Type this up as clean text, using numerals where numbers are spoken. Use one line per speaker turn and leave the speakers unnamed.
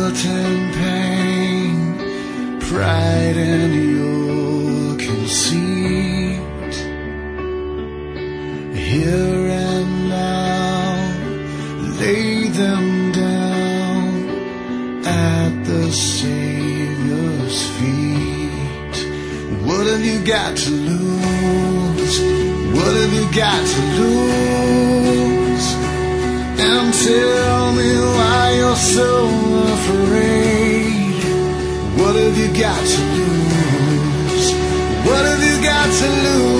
guilt and pain, pride and your conceit. Here and now, lay them down at the Savior's feet. What have you got to lose? What have you got to lose? And tell me why you're so afraid. What have you got to lose? What have you got to lose?